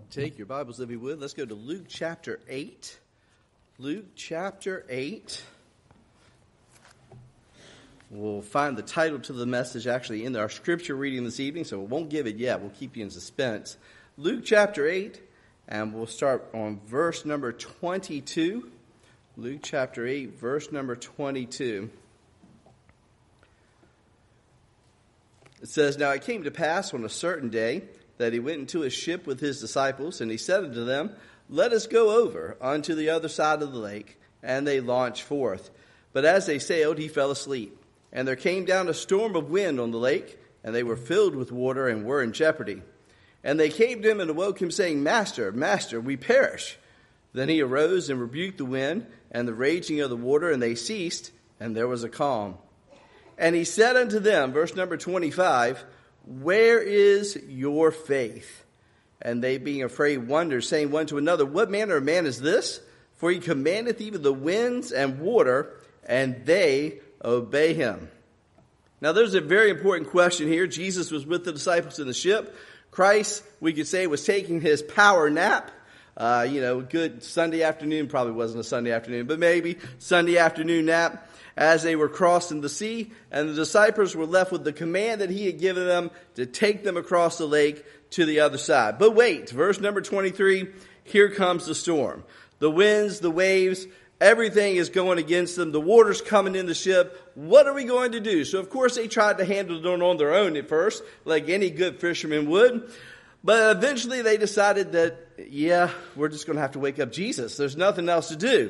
Take your Bibles, if you would. Let's go to Luke chapter 8. Luke chapter 8. We'll find the title to the message actually in our scripture reading this evening, so we won't give it yet. We'll keep you in suspense. Luke chapter 8, and we'll start on verse number 22. Luke chapter 8, verse number 22. It says, "Now it came to pass on a certain day that he went into a ship with his disciples, and he said unto them, Let us go over unto the other side of the lake. And they launched forth. But as they sailed, he fell asleep. And there came down a storm of wind on the lake, and they were filled with water and were in jeopardy. And they came to him and awoke him, saying, Master, Master, we perish. Then he arose and rebuked the wind and the raging of the water, and they ceased, and there was a calm. And he said unto them," verse number 25, "Where is your faith? And they being afraid wondered, saying one to another, What manner of man is this? For he commandeth even the winds and water, and they obey him." Now there's a very important question here. Jesus was with the disciples in the ship. Christ, we could say, was taking his power nap. Good Sunday afternoon, probably wasn't a Sunday afternoon, but maybe Sunday afternoon nap as they were crossing the sea, and the disciples were left with the command that he had given them to take them across the lake to the other side. But wait, verse number 23, here comes the storm. The winds, the waves, everything is going against them. The water's coming in the ship. What are we going to do? So of course they tried to handle it on their own at first, like any good fisherman would. But eventually they decided that, we're just going to have to wake up Jesus. There's nothing else to do.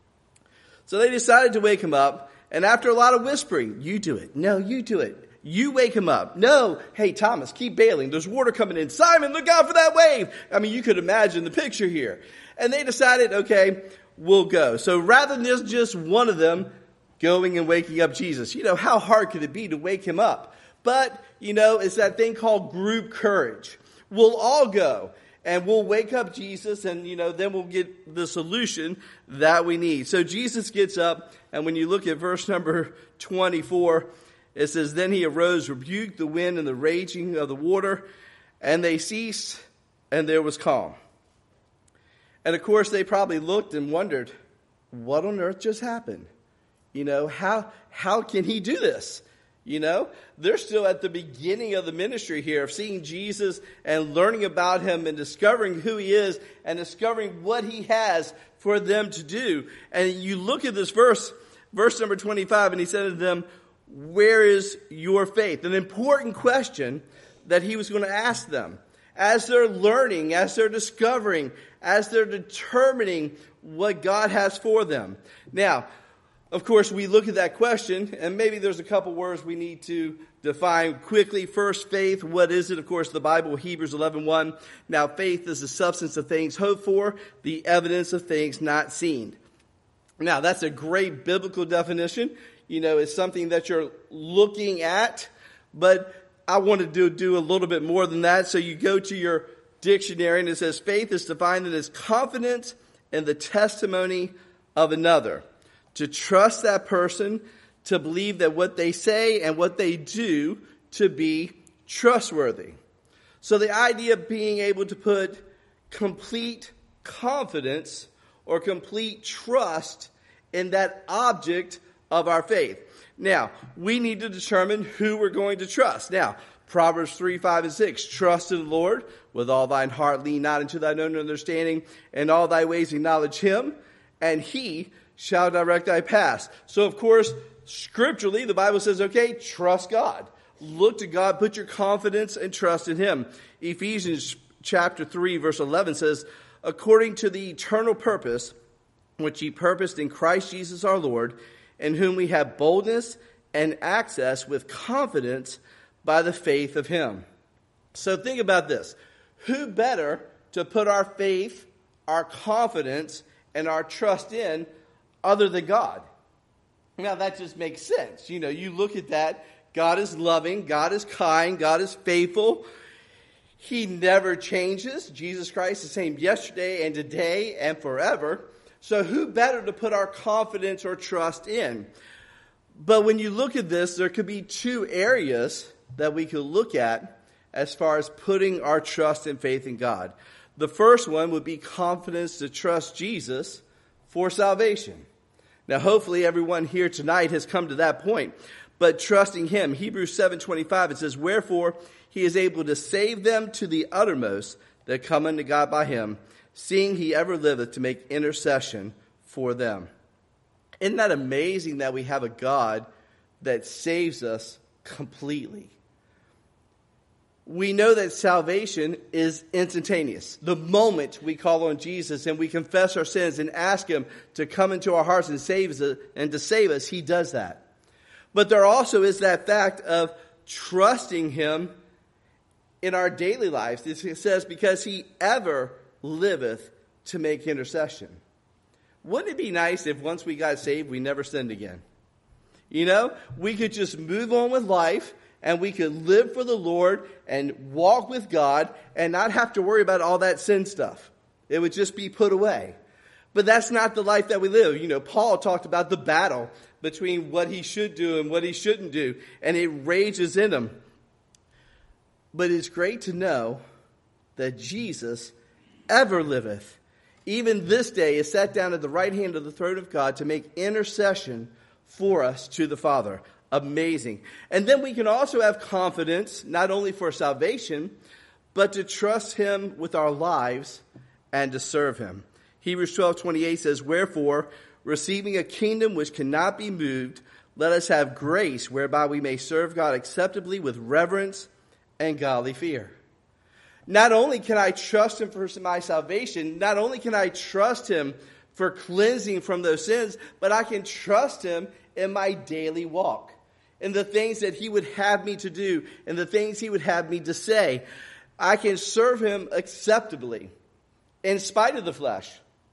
So they decided to wake him up, and after a lot of whispering, you do it. No, you do it. You wake him up. No, hey, Thomas, keep bailing. There's water coming in. Simon, look out for that wave. I mean, you could imagine the picture here. And they decided, okay, we'll go. So rather than just one of them going and waking up Jesus, how hard could it be to wake him up? But, it's that thing called group courage. We'll all go. And we'll wake up Jesus, and, then we'll get the solution that we need. So Jesus gets up, and when you look at verse number 24, it says, "Then he arose, rebuked the wind and the raging of the water, and they ceased, and there was calm." And of course, they probably looked and wondered, what on earth just happened? How can he do this? They're still at the beginning of the ministry here of seeing Jesus and learning about him and discovering who he is and discovering what he has for them to do. And you look at this verse number 25, and he said to them, "Where is your faith?" An important question that he was going to ask them as they're learning, as they're discovering, as they're determining what God has for them. Now, of course, we look at that question, and maybe there's a couple words we need to define quickly. First, faith. What is it? Of course, the Bible, Hebrews 11:1. Now, faith is the substance of things hoped for, the evidence of things not seen. Now, that's a great biblical definition. It's something that you're looking at, but I want to do a little bit more than that. So you go to your dictionary, and it says faith is defined as confidence in the testimony of another. To trust that person, to believe that what they say and what they do to be trustworthy. So the idea of being able to put complete confidence or complete trust in that object of our faith. Now, we need to determine who we're going to trust. Now, Proverbs 3, 5, and 6, "Trust in the Lord with all thine heart, lean not into thine own understanding, and all thy ways acknowledge him, and he shall direct thy path." So, of course, scripturally, the Bible says, okay, trust God. Look to God. Put your confidence and trust in him. Ephesians chapter 3, verse 11 says, "According to the eternal purpose, which he purposed in Christ Jesus our Lord, in whom we have boldness and access with confidence by the faith of him." So think about this. Who better to put our faith, our confidence, and our trust in other than God? Now that just makes sense. You look at that. God is loving. God is kind. God is faithful. He never changes. Jesus Christ is the same yesterday and today and forever. So who better to put our confidence or trust in? But when you look at this, there could be two areas that we could look at as far as putting our trust and faith in God. The first one would be confidence to trust Jesus for salvation. Now, hopefully everyone here tonight has come to that point. But trusting him, Hebrews 7:25, it says, wherefore he is able to save them to the uttermost that come unto God by him, seeing he ever liveth to make intercession for them. Isn't that amazing that we have a God that saves us completely? We know that salvation is instantaneous. The moment we call on Jesus and we confess our sins and ask him to come into our hearts and to save us, he does that. But there also is that fact of trusting him in our daily lives. It says, because he ever liveth to make intercession. Wouldn't it be nice if once we got saved, we never sinned again? You know, we could just move on with life and we could live for the Lord and walk with God and not have to worry about all that sin stuff. It would just be put away. But that's not the life that we live. You know, Paul talked about the battle between what he should do and what he shouldn't do, and it rages in him. But it's great to know that Jesus ever liveth, even this day is sat down at the right hand of the throne of God to make intercession for us to the Father. Amazing. And then we can also have confidence, not only for salvation, but to trust him with our lives and to serve him. Hebrews 12:28 says, wherefore, receiving a kingdom which cannot be moved, let us have grace whereby we may serve God acceptably with reverence and godly fear. Not only can I trust him for my salvation, not only can I trust him for cleansing from those sins, but I can trust him in my daily walk, in the things that he would have me to do, and the things he would have me to say. I can serve him acceptably, in spite of the flesh,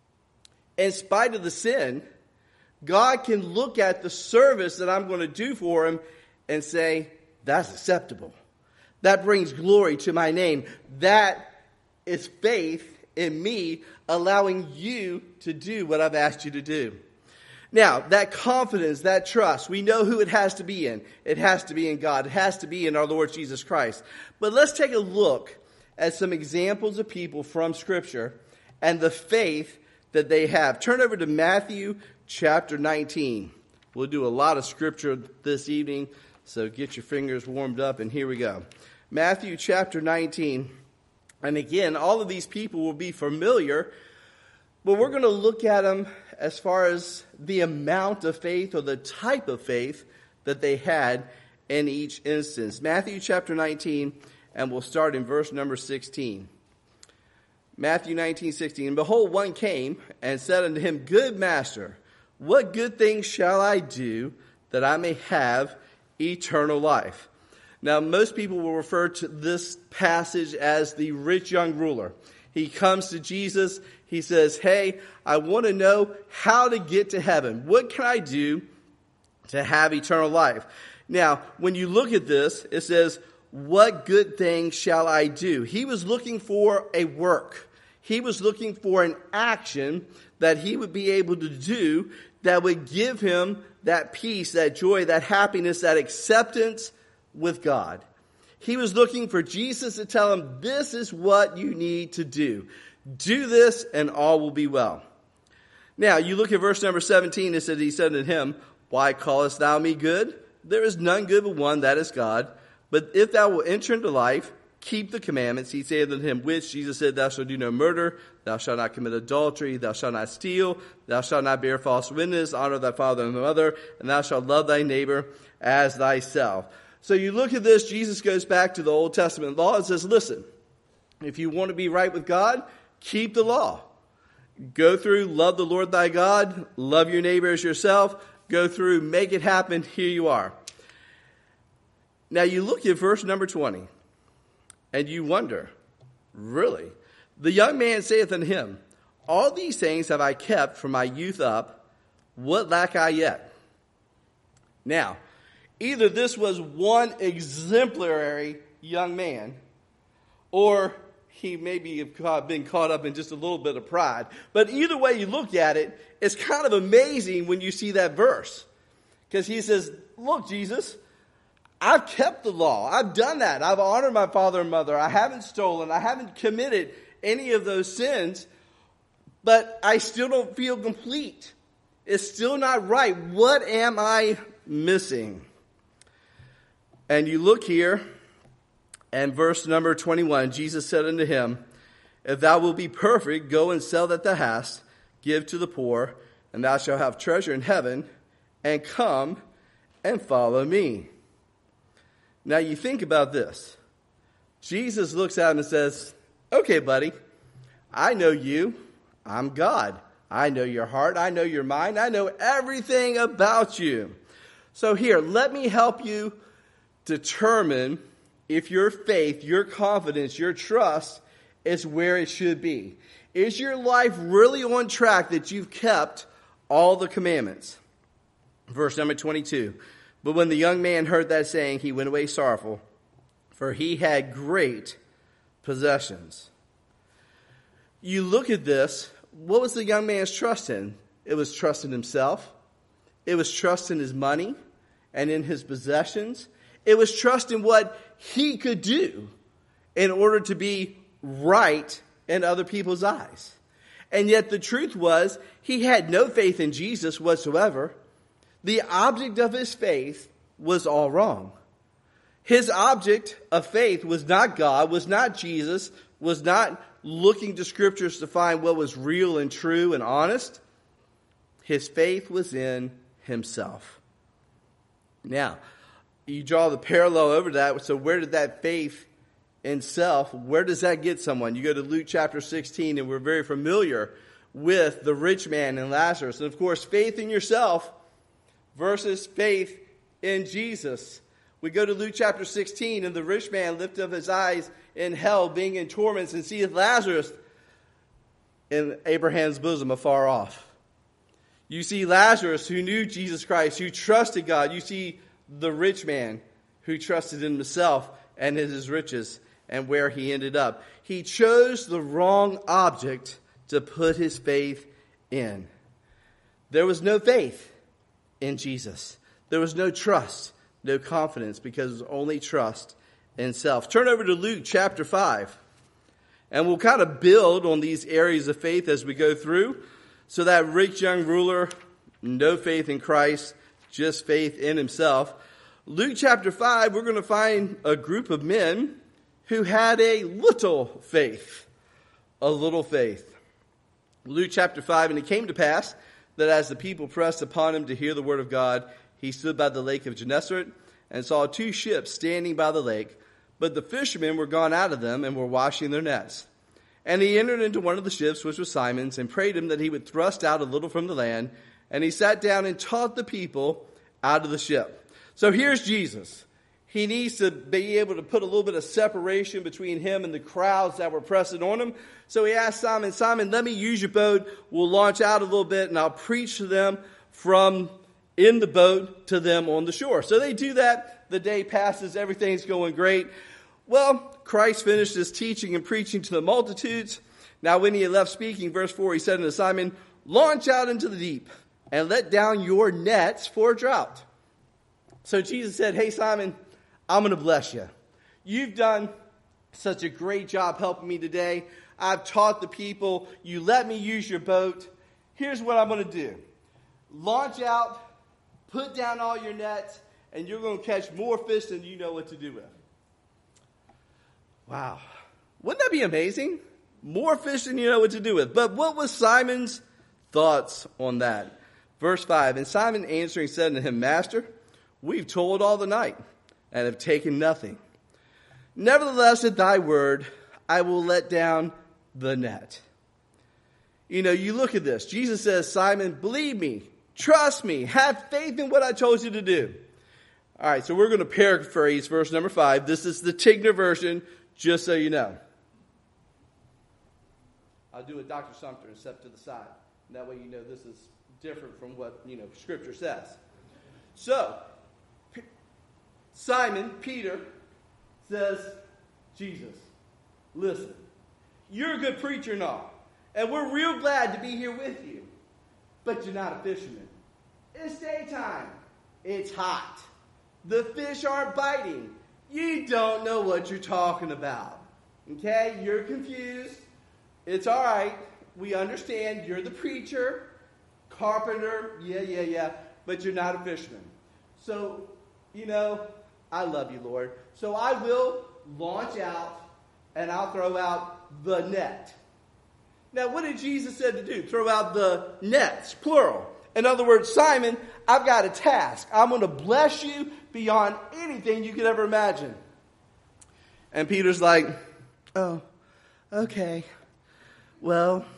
in spite of the sin. God can look at the service that I'm going to do for him and say, that's acceptable. That brings glory to my name. That is faith in me allowing you to do what I've asked you to do. Now, that confidence, that trust, we know who it has to be in. It has to be in God. It has to be in our Lord Jesus Christ. But let's take a look at some examples of people from Scripture and the faith that they have. Turn over to Matthew chapter 19. We'll do a lot of Scripture this evening, so get your fingers warmed up, and here we go. Matthew chapter 19. And again, all of these people will be familiar, but we're going to look at them as far as the amount of faith or the type of faith that they had in each instance. Matthew chapter 19, and we'll start in verse number 16. Matthew 19:16. And behold, one came and said unto him, Good master, what good things shall I do that I may have eternal life? Now, most people will refer to this passage as the rich young ruler. He comes to Jesus. He says, hey, I want to know how to get to heaven. What can I do to have eternal life? Now, when you look at this, it says, what good thing shall I do? He was looking for a work. He was looking for an action that he would be able to do that would give him that peace, that joy, that happiness, that acceptance with God. He was looking for Jesus to tell him, this is what you need to do. Do this and all will be well. Now, you look at verse number 17, it says, he said to him, Why callest thou me good? There is none good but one, that is God. But if thou wilt enter into life, keep the commandments. He said unto him, which? Jesus said, Thou shalt do no murder, thou shalt not commit adultery, thou shalt not steal, thou shalt not bear false witness, honor thy father and thy mother, and thou shalt love thy neighbor as thyself. So you look at this, Jesus goes back to the Old Testament law and says, listen, if you want to be right with God, keep the law. Go through, love the Lord thy God, love your neighbor as yourself, go through, make it happen, here you are. Now you look at verse number 20, and you wonder, really? The young man saith unto him, All these things have I kept from my youth up, what lack I yet? Now, either this was one exemplary young man, or he maybe have been caught up in just a little bit of pride. But either way you look at it, it's kind of amazing when you see that verse. Because he says, look, Jesus, I've kept the law. I've done that. I've honored my father and mother. I haven't stolen. I haven't committed any of those sins, but I still don't feel complete. It's still not right. What am I missing? And you look here, and verse number 21, Jesus said unto him, if thou wilt be perfect, go and sell that thou hast, give to the poor, and thou shalt have treasure in heaven, and come and follow me. Now you think about this. Jesus looks at him and says, okay, buddy, I know you. I'm God. I know your heart. I know your mind. I know everything about you. So here, let me help you determine if your faith, your confidence, your trust is where it should be. Is your life really on track that you've kept all the commandments? Verse number 22. But when the young man heard that saying, he went away sorrowful, for he had great possessions. You look at this, what was the young man's trust in? It was trust in himself. It was trust in his money and in his possessions. It was trust in what he could do in order to be right in other people's eyes. And yet the truth was, he had no faith in Jesus whatsoever. The object of his faith was all wrong. His object of faith was not God, was not Jesus, was not looking to scriptures to find what was real and true and honest. His faith was in himself. Now, you draw the parallel over that. So where did that faith in self, where does that get someone? You go to Luke chapter 16, and we're very familiar with the rich man and Lazarus. And of course, faith in yourself versus faith in Jesus. We go to Luke chapter 16, and the rich man lifted up his eyes in hell, being in torments, and seeth Lazarus in Abraham's bosom afar off. You see Lazarus, who knew Jesus Christ, who trusted God. You see the rich man who trusted in himself and in his riches and where he ended up. He chose the wrong object to put his faith in. There was no faith in Jesus. There was no trust, no confidence, because it was only trust in self. Turn over to Luke chapter 5, and we'll kind of build on these areas of faith as we go through. So that rich young ruler, no faith in Christ, just faith in himself. Luke chapter 5, we're going to find a group of men who had a little faith. A little faith. Luke chapter 5, and it came to pass that as the people pressed upon him to hear the word of God, he stood by the lake of Gennesaret and saw 2 ships standing by the lake, but the fishermen were gone out of them and were washing their nets. And he entered into one of the ships, which was Simon's, and prayed him that he would thrust out a little from the land. And he sat down and taught the people out of the ship. So here's Jesus. He needs to be able to put a little bit of separation between him and the crowds that were pressing on him. So he asked Simon, Simon, let me use your boat. We'll launch out a little bit, and I'll preach to them from in the boat to them on the shore. So they do that. The day passes. Everything's going great. Well, Christ finished his teaching and preaching to the multitudes. Now when he had left speaking, verse 4, he said unto Simon, launch out into the deep and let down your nets for a drought. So Jesus said, hey, Simon, I'm going to bless you. You've done such a great job helping me today. I've taught the people. You let me use your boat. Here's what I'm going to do. Launch out, put down all your nets, and you're going to catch more fish than you know what to do with. Wow. Wouldn't that be amazing? More fish than you know what to do with. But what was Simon's thoughts on that? Verse 5, and Simon answering said unto him, Master, we've toiled all the night and have taken nothing. Nevertheless, at thy word, I will let down the net. You know, you look at this. Jesus says, Simon, believe me, trust me, have faith in what I told you to do. All right, so we're going to paraphrase verse number 5. This is the Tigner version, just so you know. I'll do a Dr. Sumter and step to the side. That way you know this is different from what, Scripture says. So, Simon, Peter, says, Jesus, listen, you're a good preacher and all, and we're real glad to be here with you, but you're not a fisherman. It's daytime. It's hot. The fish aren't biting. You don't know what you're talking about. Okay? You're confused. It's all right. We understand you're the preacher, carpenter, yeah, but you're not a fisherman. So, I love you, Lord. So I will launch out and I'll throw out the net. Now, what did Jesus say to do? Throw out the nets, plural. In other words, Simon, I've got a task. I'm going to bless you beyond anything you could ever imagine. And Peter's like, oh, okay. Well,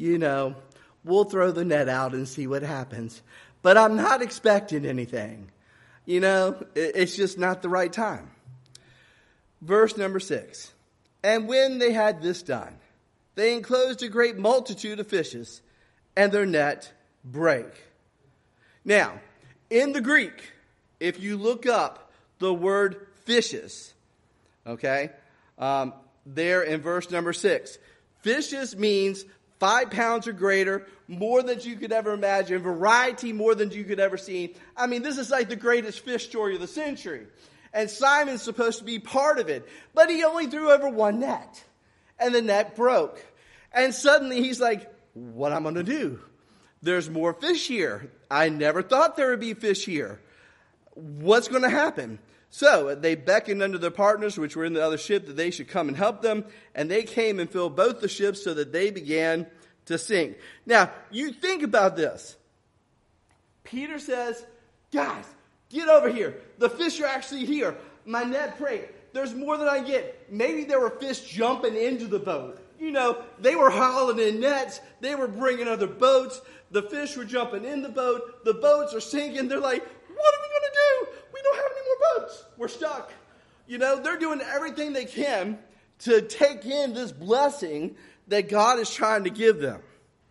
we'll throw the net out and see what happens. But I'm not expecting anything. It's just not the right time. Verse number 6. And when they had this done, they enclosed a great multitude of fishes, and their net brake. Now, in the Greek, if you look up the word fishes, okay, there in verse number 6, fishes means 5 pounds or greater, more than you could ever imagine, variety more than you could ever see. I mean, this is like the greatest fish story of the century. And Simon's supposed to be part of it, but he only threw over one net, and the net broke. And suddenly he's like, what am I going to do? There's more fish here. I never thought there would be fish here. What's going to happen? So they beckoned unto their partners, which were in the other ship, that they should come and help them. And they came and filled both the ships so that they began to sink. Now, you think about this. Peter says, guys, get over here. The fish are actually here. My net break. There's more than I get. Maybe there were fish jumping into the boat. They were hauling in nets. They were bringing other boats. The fish were jumping in the boat. The boats are sinking. They're like, what are we going to do? We don't have any more boats. We're stuck. They're doing everything they can to take in this blessing that God is trying to give them.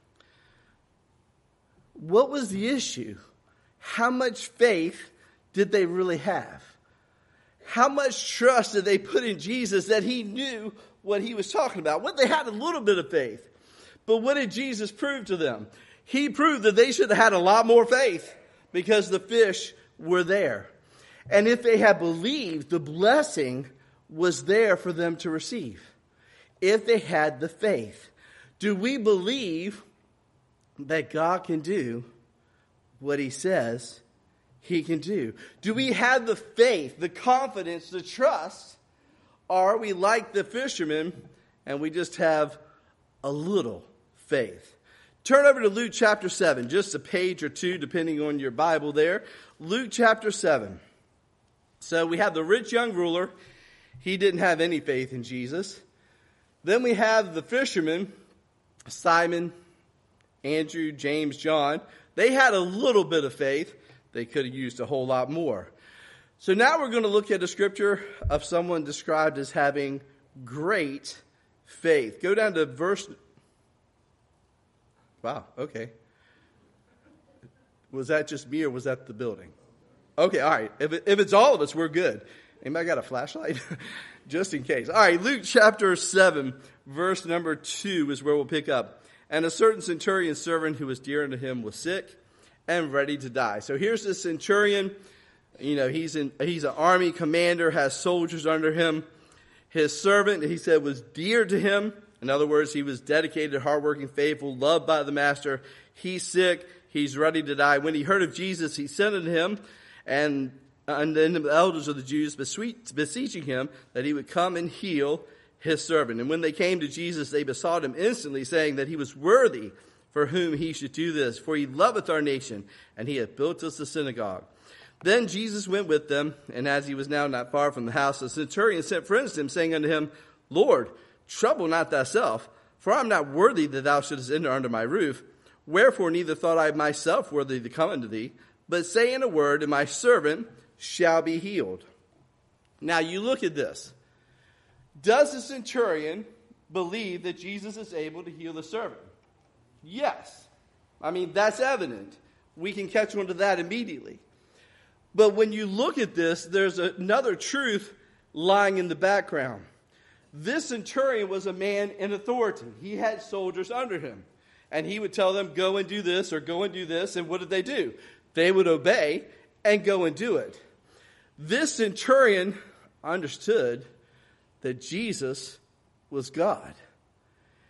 What was the issue? How much faith did they really have? How much trust did they put in Jesus that he knew what he was talking about? Well, they had a little bit of faith. But what did Jesus prove to them? He proved that they should have had a lot more faith because the fish were there. And if they had believed, the blessing was there for them to receive. If they had the faith. Do we believe that God can do what he says he can do? Do we have the faith, the confidence, the trust? Or are we like the fishermen and we just have a little faith? Turn over to Luke chapter 7, just a page or two depending on your Bible there. Luke chapter 7. So we have the rich young ruler. He didn't have any faith in Jesus. Then we have the fishermen, Simon, Andrew, James, John. They had a little bit of faith. They could have used a whole lot more. So now we're going to look at a scripture of someone described as having great faith. Go down to verse... Wow, okay. Was that just me or was that the building? Okay, all right. If it's all of us, we're good. Anybody got a flashlight? Just in case. All right, Luke chapter 7, verse number 2 is where we'll pick up. And a certain centurion's servant who was dear unto him was sick and ready to die. So here's the centurion. He's an army commander, has soldiers under him. His servant, he said, was dear to him. In other words, he was dedicated, hardworking, faithful, loved by the master. He's sick. He's ready to die. When he heard of Jesus, he sent unto him, and then the elders of the Jews beseeching him that he would come and heal his servant. And when they came to Jesus, they besought him instantly, saying that he was worthy for whom he should do this. For he loveth our nation, and he hath built us a synagogue. Then Jesus went with them, and as he was now not far from the house, the centurion sent friends to him, saying unto him, Lord, trouble not thyself, for I am not worthy that thou shouldest enter under my roof. Wherefore neither thought I myself worthy to come unto thee, but say in a word, and my servant shall be healed. Now you look at this. Does the centurion believe that Jesus is able to heal the servant? Yes. I mean, that's evident. We can catch on to that immediately. But when you look at this, there's another truth lying in the background. This centurion was a man in authority. He had soldiers under him. And he would tell them, go and do this or go and do this. And what did they do? They would obey and go and do it. This centurion understood that Jesus was God.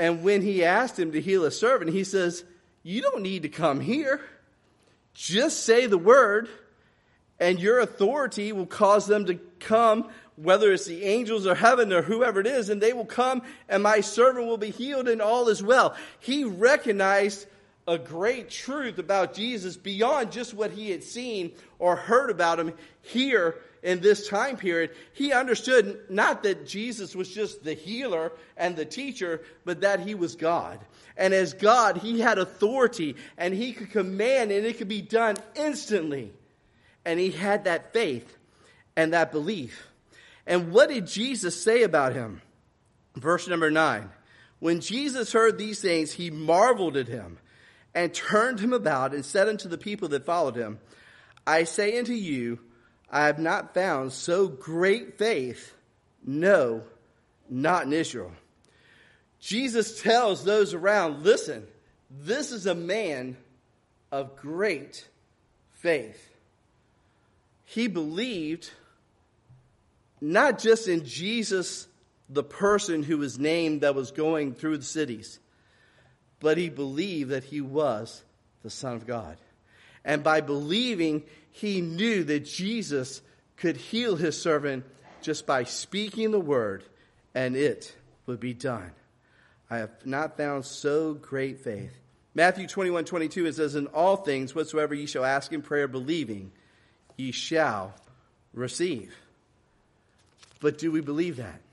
And when he asked him to heal his servant, he says, you don't need to come here. Just say the word, and your authority will cause them to come, whether it's the angels or heaven or whoever it is, and they will come, and my servant will be healed, and all is well. He recognized a great truth about Jesus beyond just what he had seen or heard about him here in this time period. He understood not that Jesus was just the healer and the teacher, but that he was God. And as God, he had authority, and he could command, and it could be done instantly. And he had that faith and that belief. And what did Jesus say about him? Verse number 9. When Jesus heard these things, he marveled at him and turned him about and said unto the people that followed him, I say unto you, I have not found so great faith, no, not in Israel. Jesus tells those around, listen, this is a man of great faith. He believed not just in Jesus, the person who was named that was going through the cities, but he believed that he was the Son of God. And by believing, he knew that Jesus could heal his servant just by speaking the word, and it would be done. I have not found so great faith. Matthew 21:22, it says, in all things whatsoever ye shall ask in prayer, believing, ye shall receive. But do we believe that?